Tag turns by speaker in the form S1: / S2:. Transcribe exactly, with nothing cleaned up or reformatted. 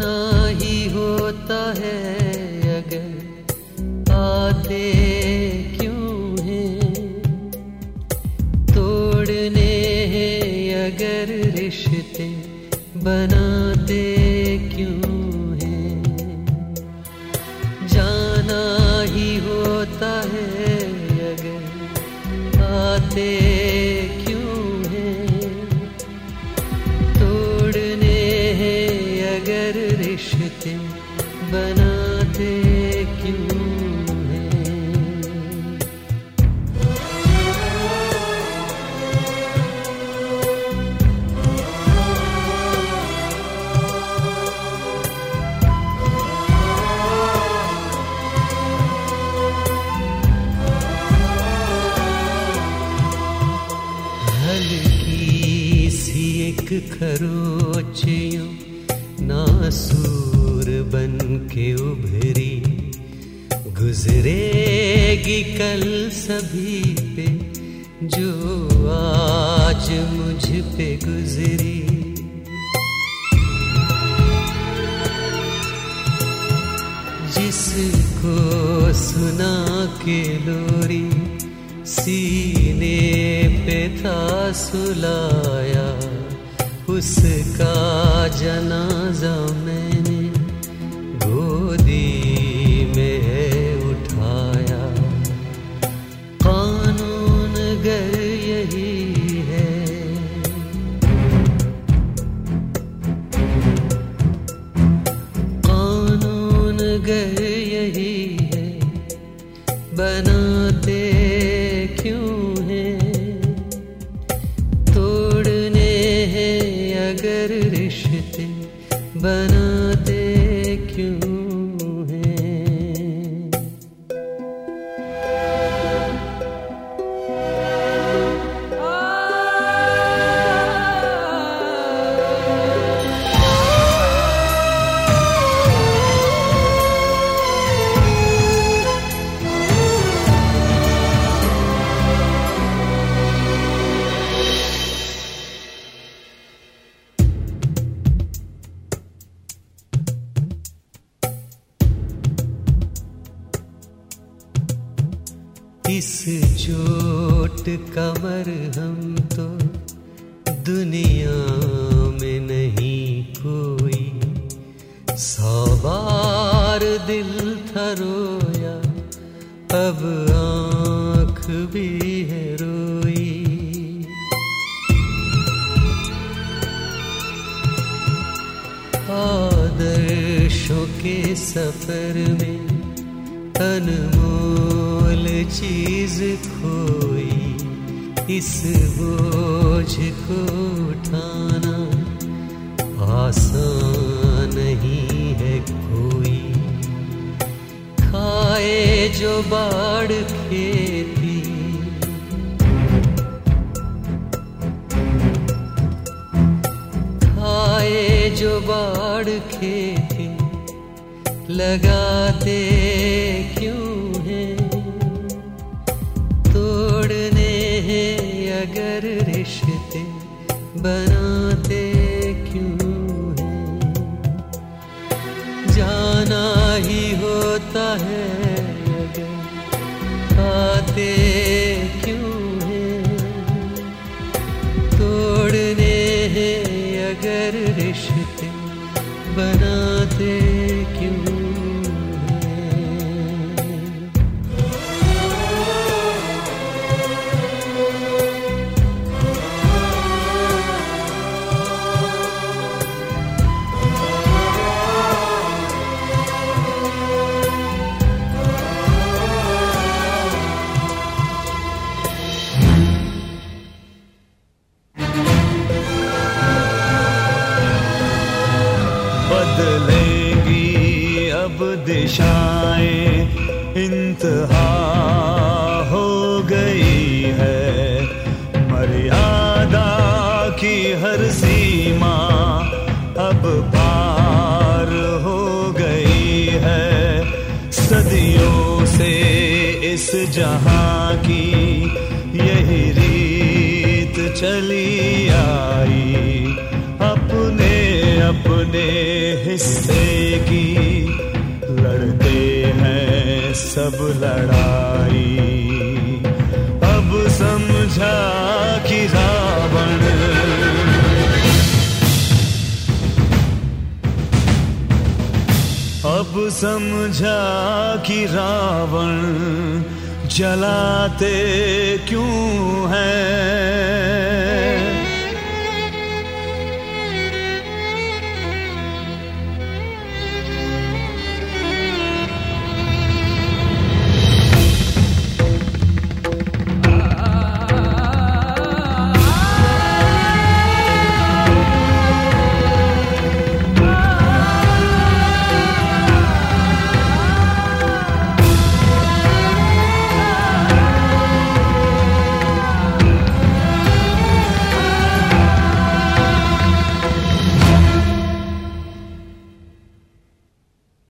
S1: जाना ही होता है अगर आते क्यों हैं, तोड़ने हैं अगर रिश्ते बनाते क्यों हैं। जाना ही होता है अगर आते क्यों हैं, तोड़ने हैं अगर रिश्ते बनाते क्यों हैं। हल्की सी एक खरोच यूं नासूर बन के उभरी, गुजरेगी कल सभी पे जो आज मुझ पे गुजरी। जिसको सुना के लोरी सीने पे था सुलाया, उसका जनाजा मैंने गोदी में है उठाया। कानून गर यही है, कानून गर यही है, बनाते क्यों हैं, तोड़ने हैं अगर रिश्ते बनाते क्यों हैं। इस चोट का मरहम तो दुनिया में नहीं कोई, सौ बार दिल था रोया अब आँख भी है रोई। आदर्शों के सफर में अनमोल चीज खोई, इस बोझ को उठाना आसान नहीं है कोई। खाए जो बाढ़ खेती, खाए जो बाढ़ खेती, लगाते क्यों हैं, तोड़ने हैं अगर रिश्ते बनाते क्यों हैं। जाना ही होता है अगर आते क्यों हैं, तोड़ने हैं अगर रिश्ते बनाते क्यों।
S2: बदलेंगी अब दिशाएं, इंतहा हो गई है, मर्यादा की हर सीमा अब पार हो गई है। सदियों से इस जहां की यही रीत चली आई, अपने अपने हिस्से की लड़ते हैं सब लड़ाई। अब समझा कि रावण अब समझा कि रावण जलाते क्यों हैं।